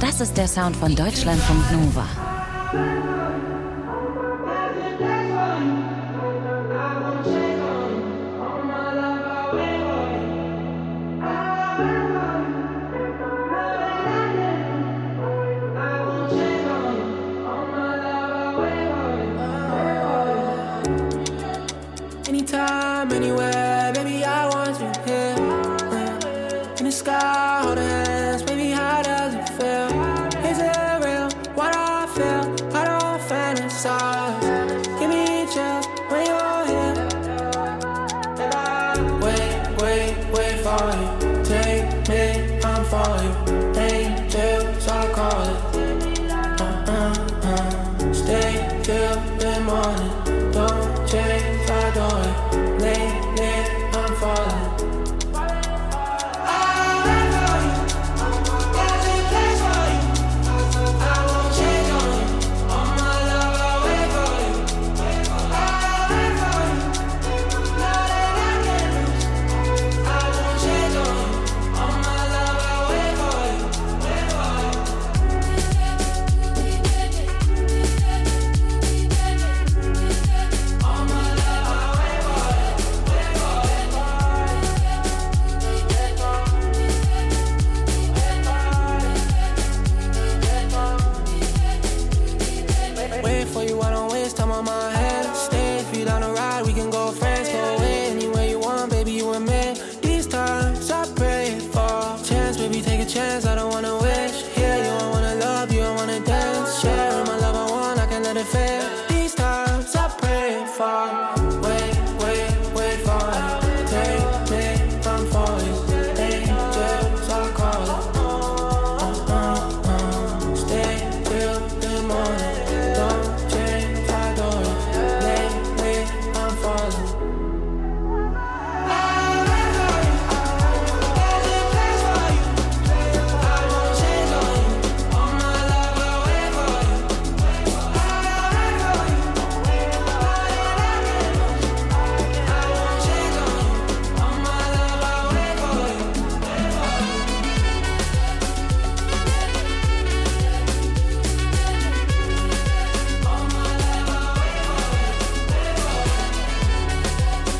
Das ist der Sound von Deutschlandfunk Nova. Anytime, anywhere, baby, I want you here. In the sky, hold hands, baby, how does it feel? Is it real? What I feel? I don't fantasize. Give me chills when you're here. And I wait for you. Take me, I'm for you. Angels, I call it. Stay till the morning. Don't change, I don't. Lately, I'm falling. Chance, I don't